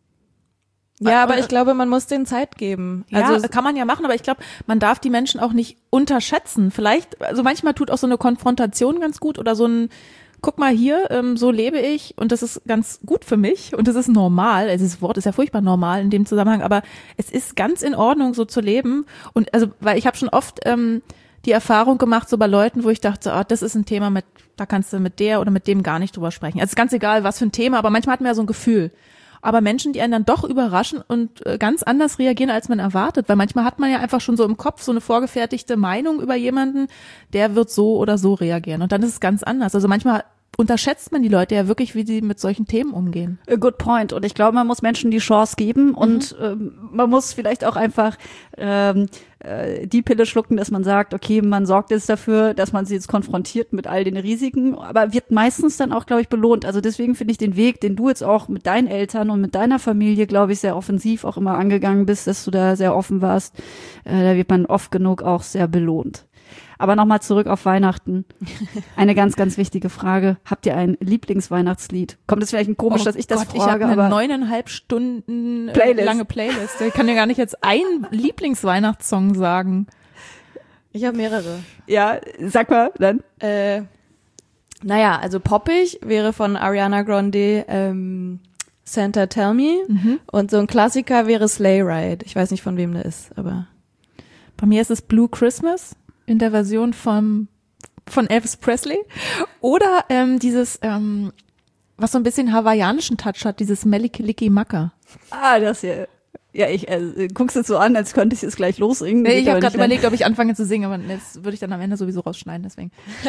Speaker 4: ja, aber ich glaube, man muss denen Zeit geben.
Speaker 2: Ja,
Speaker 4: Also
Speaker 2: kann man ja machen, aber ich glaube, man darf die Menschen auch nicht unterschätzen. Vielleicht, also manchmal tut auch so eine Konfrontation ganz gut oder so ein, guck mal hier, ähm, so lebe ich und das ist ganz gut für mich und das ist normal. Also das Wort ist ja furchtbar normal in dem Zusammenhang, aber es ist ganz in Ordnung, so zu leben. Und also, weil ich habe schon oft ähm, die Erfahrung gemacht, so bei Leuten, wo ich dachte, ah, das ist ein Thema, mit, da kannst du mit der oder mit dem gar nicht drüber sprechen. Also ist ganz egal, was für ein Thema, aber manchmal hat man ja so ein Gefühl. Aber Menschen, die einen dann doch überraschen und äh, ganz anders reagieren, als man erwartet, weil manchmal hat man ja einfach schon so im Kopf so eine vorgefertigte Meinung über jemanden, der wird so oder so reagieren und dann ist es ganz anders. Also manchmal unterschätzt man die Leute ja wirklich, wie sie mit solchen Themen umgehen.
Speaker 3: A good point. Und ich glaube, man muss Menschen die Chance geben und mhm. ähm, man muss vielleicht auch einfach ähm, äh, die Pille schlucken, dass man sagt, okay, man sorgt jetzt dafür, dass man sie jetzt konfrontiert mit all den Risiken, aber wird meistens dann auch, glaube ich, belohnt. Also deswegen finde ich den Weg, den du jetzt auch mit deinen Eltern und mit deiner Familie, glaube ich, sehr offensiv auch immer angegangen bist, dass du da sehr offen warst, äh, da wird man oft genug auch sehr belohnt. Aber nochmal zurück auf Weihnachten. Eine ganz, ganz wichtige Frage. Habt ihr ein Lieblingsweihnachtslied? Kommt es vielleicht komisch,
Speaker 2: oh
Speaker 3: dass ich das
Speaker 2: Gott,
Speaker 3: frage,
Speaker 2: ich habe eine
Speaker 3: aber
Speaker 2: neuneinhalb Stunden
Speaker 3: Playlist.
Speaker 2: Äh, lange Playlist. Ich kann dir gar nicht jetzt einen Lieblingsweihnachtssong sagen.
Speaker 4: ich habe mehrere.
Speaker 3: ja, sag mal dann.
Speaker 4: Äh, naja, also poppig wäre von Ariana Grande ähm, Santa Tell Me
Speaker 2: Mhm.
Speaker 4: und so ein Klassiker wäre Sleigh Ride. Ich weiß nicht, von wem der ist, aber
Speaker 2: Bei mir ist es Blue Christmas in der Version vom, von Elvis Presley. Oder ähm, dieses, ähm, was so ein bisschen hawaiianischen Touch hat, dieses Melikiliki Maka.
Speaker 3: Ah, das hier. Ja, ich äh, guckst es so an, als könnte ich es gleich lossingen.
Speaker 2: Nee, ich
Speaker 3: Geht
Speaker 2: habe
Speaker 3: aber
Speaker 2: gerade
Speaker 3: nicht mehr.
Speaker 2: überlegt, ob ich anfange zu singen, aber das würde ich dann am Ende sowieso rausschneiden, deswegen.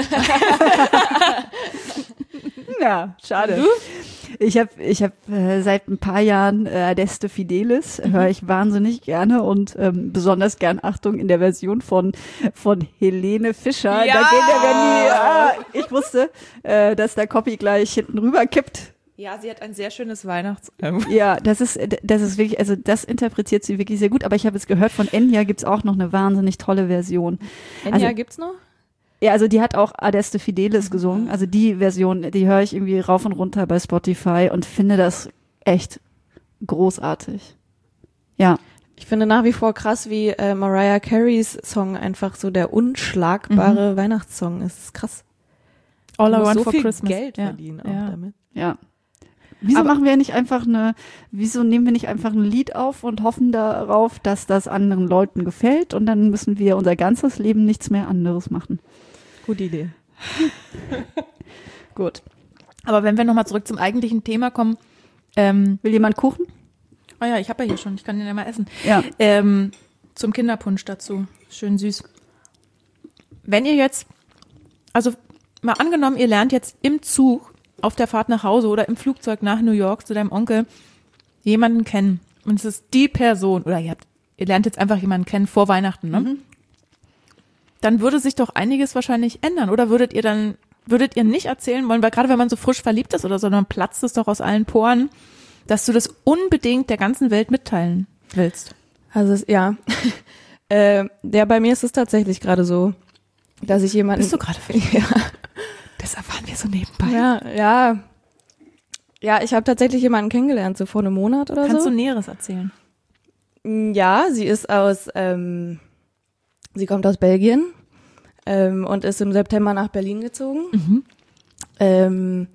Speaker 3: Ja, schade. Ich habe ich hab, äh, seit ein paar Jahren äh, Adeste Fidelis,
Speaker 2: Mhm.
Speaker 3: höre ich wahnsinnig gerne und ähm, besonders gern, Achtung, in der Version von von Helene Fischer.
Speaker 2: Ja!
Speaker 3: Da geht der, wenn die, ah, ich wusste, äh, dass der Copy gleich hinten rüber kippt.
Speaker 2: Ja, sie hat ein sehr schönes Weihnachtsalbum.
Speaker 3: Ja, das ist, das ist wirklich, also das interpretiert sie wirklich sehr gut. Aber ich habe jetzt gehört, von Enya gibt's auch noch eine wahnsinnig tolle Version.
Speaker 4: Enya
Speaker 3: Also-
Speaker 4: gibt's noch?
Speaker 3: Ja, also die hat auch Adeste Fidelis gesungen. Also die Version, die höre ich irgendwie rauf und runter bei Spotify und finde das echt großartig. Ja.
Speaker 4: Ich finde nach wie vor krass, wie äh, Mariah Careys Song einfach so der unschlagbare Weihnachtssong ist. Das ist krass.
Speaker 2: All I
Speaker 4: Du musst
Speaker 2: Want
Speaker 4: so
Speaker 2: for
Speaker 4: viel
Speaker 2: Christmas.
Speaker 4: Geld
Speaker 2: ja.
Speaker 4: verdienen auch
Speaker 2: ja.
Speaker 4: damit.
Speaker 3: Ja. Wieso
Speaker 2: Aber-
Speaker 3: machen wir nicht einfach eine, wieso nehmen wir nicht einfach ein Lied auf und hoffen darauf, dass das anderen Leuten gefällt und dann müssen wir unser ganzes Leben nichts mehr anderes machen.
Speaker 4: Gute Idee.
Speaker 3: Gut.
Speaker 2: Aber wenn wir nochmal zurück zum eigentlichen Thema kommen, ähm,
Speaker 3: Will jemand Kuchen?
Speaker 2: oh ja, ich habe ja hier schon, ich kann den ja mal essen.
Speaker 3: Ja.
Speaker 2: Ähm, zum Kinderpunsch dazu. Schön süß. Wenn ihr jetzt, also mal angenommen, ihr lernt jetzt im Zug auf der Fahrt nach Hause oder im Flugzeug nach New York zu deinem Onkel jemanden kennen und es ist die Person, oder ihr habt, ihr lernt jetzt einfach jemanden kennen vor Weihnachten, ne?
Speaker 3: Mhm.
Speaker 2: Dann würde sich doch einiges wahrscheinlich ändern. Oder würdet ihr dann, würdet ihr nicht erzählen wollen, weil gerade wenn man so frisch verliebt ist oder so, dann platzt es doch aus allen Poren, dass du das unbedingt der ganzen Welt mitteilen willst.
Speaker 4: Also es, ja, äh, der bei mir ist es tatsächlich gerade so, dass ich jemanden.
Speaker 2: Bist du gerade
Speaker 4: Ja,
Speaker 2: Das erfahren wir so nebenbei.
Speaker 4: ja, ja, ja. Ich habe tatsächlich jemanden kennengelernt, so vor einem Monat oder
Speaker 2: Kannst
Speaker 4: so.
Speaker 2: du Näheres erzählen?
Speaker 4: Ja, sie ist aus, ähm, sie kommt aus Belgien ähm, und ist im September nach Berlin gezogen.
Speaker 2: Mhm.
Speaker 4: Ähm,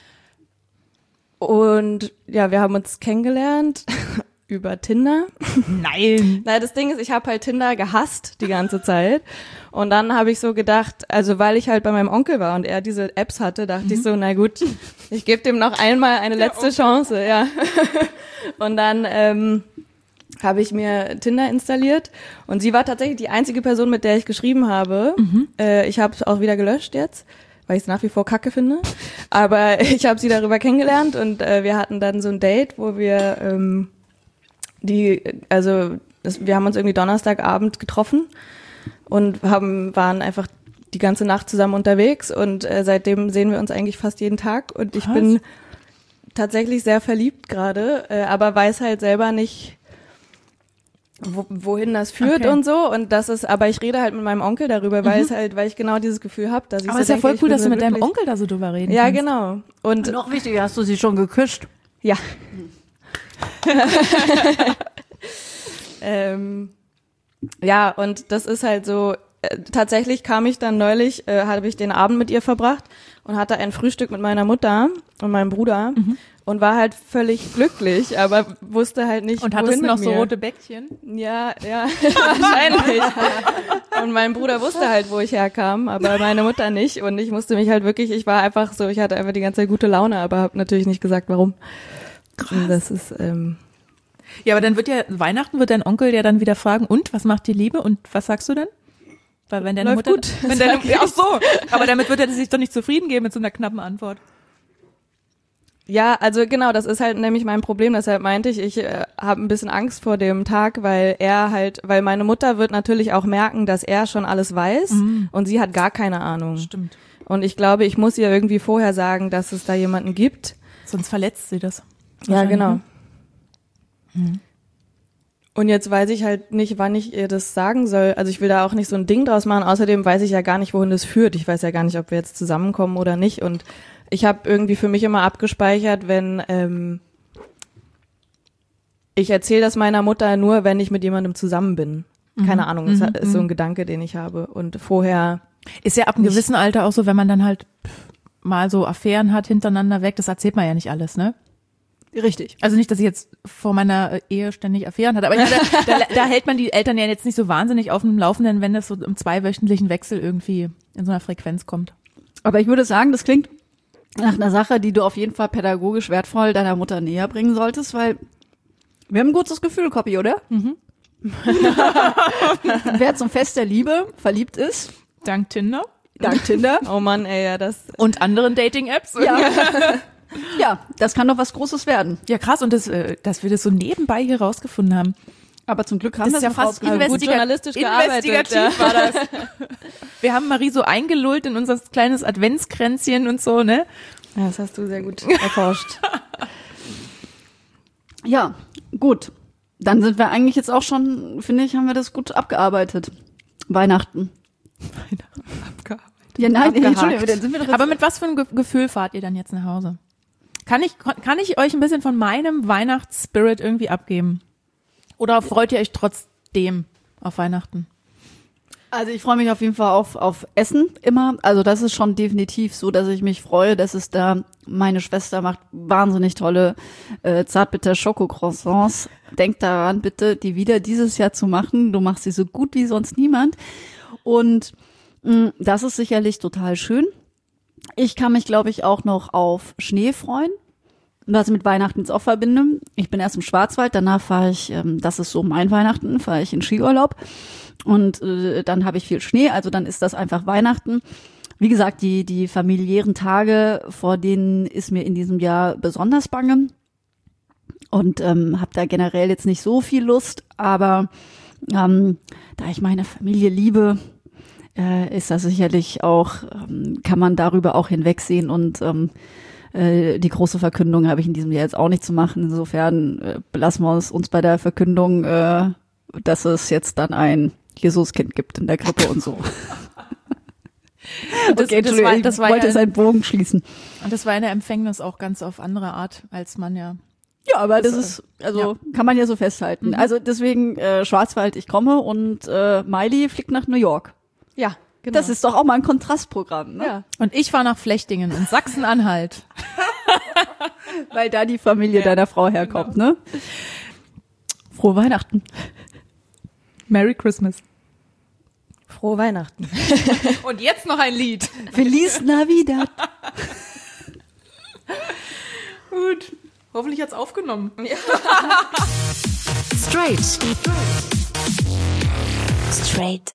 Speaker 4: und ja, wir haben uns kennengelernt über Tinder.
Speaker 2: Nein.
Speaker 4: Na, das Ding ist, ich habe halt Tinder gehasst die ganze Zeit. Und dann habe ich so gedacht, also weil ich halt bei meinem Onkel war und er diese Apps hatte, dachte
Speaker 2: Mhm.
Speaker 4: ich so, na gut, ich gebe dem noch einmal eine letzte Chance, ja. Und dann ähm, habe ich mir Tinder installiert und sie war tatsächlich die einzige Person, mit der ich geschrieben habe.
Speaker 2: Mhm.
Speaker 4: Äh, ich habe es auch wieder gelöscht jetzt, weil ich es nach wie vor kacke finde. Aber ich habe sie darüber kennengelernt und äh, wir hatten dann so ein Date, wo wir ähm, die, also das, wir haben uns irgendwie Donnerstagabend getroffen und haben waren einfach die ganze Nacht zusammen unterwegs und äh, seitdem sehen wir uns eigentlich fast jeden Tag und ich
Speaker 2: Krass.
Speaker 4: bin tatsächlich sehr verliebt gerade, äh, aber weiß halt selber nicht, wo, wohin das führt
Speaker 2: Okay.
Speaker 4: und so und das ist, aber ich rede halt mit meinem Onkel darüber, weil es halt, weil ich genau dieses Gefühl habe, dass ich
Speaker 2: Aber
Speaker 4: so
Speaker 2: ist ja
Speaker 4: denke,
Speaker 2: voll
Speaker 4: ich
Speaker 2: cool,
Speaker 4: bin
Speaker 2: dass
Speaker 4: so
Speaker 2: du mit deinem
Speaker 4: glücklich.
Speaker 2: Onkel da so drüber reden
Speaker 4: Ja,
Speaker 2: kannst.
Speaker 4: genau. Und
Speaker 3: Noch wichtiger, hast du sie schon geküsst?
Speaker 4: ja. ähm, ja, und das ist halt so, äh, tatsächlich kam ich dann neulich, äh, habe ich den Abend mit ihr verbracht und hatte ein Frühstück mit meiner Mutter und meinem Bruder
Speaker 2: Mhm.
Speaker 4: und war halt völlig glücklich, aber wusste halt nicht,
Speaker 2: Und
Speaker 4: wohin
Speaker 2: hattest du
Speaker 4: mit
Speaker 2: noch so
Speaker 4: mir.
Speaker 2: rote Bäckchen?
Speaker 4: Ja, ja, wahrscheinlich. Und mein Bruder wusste halt, wo ich herkam, aber meine Mutter nicht. Und ich musste mich halt wirklich, ich war einfach so, ich hatte einfach die ganze Zeit gute Laune, aber habe natürlich nicht gesagt, warum. Krass. Und das ist, ähm,
Speaker 2: Ja, aber dann wird ja, Weihnachten wird dein Onkel ja dann wieder fragen, und, was macht die Liebe? Und was sagst du dann? Weil wenn deine
Speaker 4: Läuft
Speaker 2: Mutter,
Speaker 4: gut,
Speaker 2: wenn deine, ja, ach so, aber damit wird er sich doch nicht zufrieden geben mit so einer knappen Antwort.
Speaker 4: ja, also genau, das ist halt nämlich mein Problem. Deshalb meinte ich, ich äh, habe ein bisschen Angst vor dem Tag, weil er halt, weil meine Mutter wird natürlich auch merken, dass er schon alles weiß
Speaker 2: Mhm.
Speaker 4: und sie hat gar keine Ahnung.
Speaker 2: Stimmt.
Speaker 4: Und ich glaube, ich muss ihr irgendwie vorher sagen, dass es da jemanden gibt.
Speaker 2: Sonst verletzt sie das.
Speaker 4: Ja,
Speaker 2: Wahrscheinlich,
Speaker 4: genau.
Speaker 2: ne? Mhm.
Speaker 4: Und jetzt weiß ich halt nicht, wann ich ihr das sagen soll. Also ich will da auch nicht so ein Ding draus machen. Außerdem weiß ich ja gar nicht, wohin das führt. Ich weiß ja gar nicht, ob wir jetzt zusammenkommen oder nicht. Und ich habe irgendwie für mich immer abgespeichert, wenn ähm, ich erzähle das meiner Mutter nur, wenn ich mit jemandem zusammen bin. Keine Ahnung, das
Speaker 2: Mhm,
Speaker 4: ist so
Speaker 2: mhm.
Speaker 4: ein Gedanke, den ich habe. Und vorher,
Speaker 2: Ist ja ab einem gewissen Alter auch so, wenn man dann halt mal so Affären hat hintereinander weg, das erzählt man ja nicht alles, ne?
Speaker 3: Richtig.
Speaker 2: Also nicht, dass ich jetzt vor meiner äh, Ehe ständig Affären hatte, aber ich meine, da, da, da hält man die Eltern ja jetzt nicht so wahnsinnig auf dem Laufenden, wenn das so im zweiwöchentlichen Wechsel irgendwie in so einer Frequenz kommt.
Speaker 3: Aber ich würde sagen, das klingt nach einer Sache, die du auf jeden Fall pädagogisch wertvoll deiner Mutter näher bringen solltest, weil wir haben ein gutes Gefühl, Copy, oder? Mhm. Wer zum Fest der Liebe verliebt ist,
Speaker 2: Dank Tinder
Speaker 3: dank Tinder,
Speaker 4: oh Mann, ey, ja, das,
Speaker 2: und anderen Dating-Apps.
Speaker 3: ja, ja, das kann doch was Großes werden.
Speaker 2: Ja, krass, und das, äh, dass wir das so nebenbei hier rausgefunden haben.
Speaker 3: Aber zum Glück haben
Speaker 2: Das
Speaker 3: wir
Speaker 2: ist ja fast
Speaker 3: Frau Brau-
Speaker 4: gut
Speaker 2: investiga-
Speaker 4: journalistisch gearbeitet,
Speaker 2: investigativ
Speaker 4: ja.
Speaker 2: war das. Wir haben Marie so eingelullt in unser kleines Adventskränzchen und so, ne?
Speaker 4: ja, das hast du sehr gut erforscht.
Speaker 3: Ja, gut. Dann sind wir eigentlich jetzt auch schon, finde ich, haben wir das gut abgearbeitet. Weihnachten.
Speaker 2: Abgearbeitet.
Speaker 3: Ja, nein,
Speaker 2: Abgehakt.
Speaker 3: Entschuldigung, dann sind wir doch jetzt
Speaker 2: Aber mit was für einem Ge Gefühl fahrt ihr dann jetzt nach Hause? Kann ich, kann ich euch ein bisschen von meinem Weihnachtsspirit irgendwie abgeben? Oder freut ihr euch trotzdem auf Weihnachten?
Speaker 3: Also ich freue mich auf jeden Fall auf, auf Essen immer. Also das ist schon definitiv so, dass ich mich freue, dass es da, meine Schwester macht wahnsinnig tolle äh, Zartbitter-Schoko-Croissants. Denk daran bitte, die wieder dieses Jahr zu machen. Du machst sie so gut wie sonst niemand. Und mh, das ist sicherlich total schön. Ich kann mich, glaube ich, auch noch auf Schnee freuen, was ich mit Weihnachten jetzt auch verbinde. Ich bin erst im Schwarzwald, danach fahre ich, ähm, das ist so mein Weihnachten, fahre ich in Skiurlaub. Und äh, dann habe ich viel Schnee, also dann ist das einfach Weihnachten. Wie gesagt, die die familiären Tage, vor denen ist mir in diesem Jahr besonders bange und ähm, habe da generell jetzt nicht so viel Lust, aber ähm, da ich meine Familie liebe, äh, ist das sicherlich auch, ähm, kann man darüber auch hinwegsehen und ähm, äh, die große Verkündung habe ich in diesem Jahr jetzt auch nicht zu machen. Insofern äh, belassen wir uns, uns bei der Verkündung, äh, dass es jetzt dann ein Jesuskind gibt in der Krippe und so.
Speaker 2: Das,
Speaker 3: Okay,
Speaker 2: das war,
Speaker 3: ich
Speaker 2: das war
Speaker 3: wollte
Speaker 2: ja,
Speaker 3: seinen Bogen schließen.
Speaker 2: und das war in der Empfängnis auch ganz auf andere Art, als man ja.
Speaker 3: Ja, aber das,
Speaker 2: Das,
Speaker 3: ist, also kann man ja so festhalten.
Speaker 2: Mhm.
Speaker 3: Also deswegen äh, Schwarzwald, ich komme und äh, Miley fliegt nach New York.
Speaker 4: Ja, genau.
Speaker 3: Das ist doch auch mal ein Kontrastprogramm, ne?
Speaker 4: ja.
Speaker 2: Und ich fahre nach Flechtingen in Sachsen-Anhalt.
Speaker 3: Weil da die Familie
Speaker 2: Ja,
Speaker 3: deiner Frau herkommt, ne? Frohe Weihnachten.
Speaker 2: Merry Christmas.
Speaker 4: Frohe Weihnachten.
Speaker 2: Und jetzt noch ein Lied.
Speaker 3: Feliz Navidad.
Speaker 2: Gut. Hoffentlich hat's aufgenommen.
Speaker 1: Straight. Straight.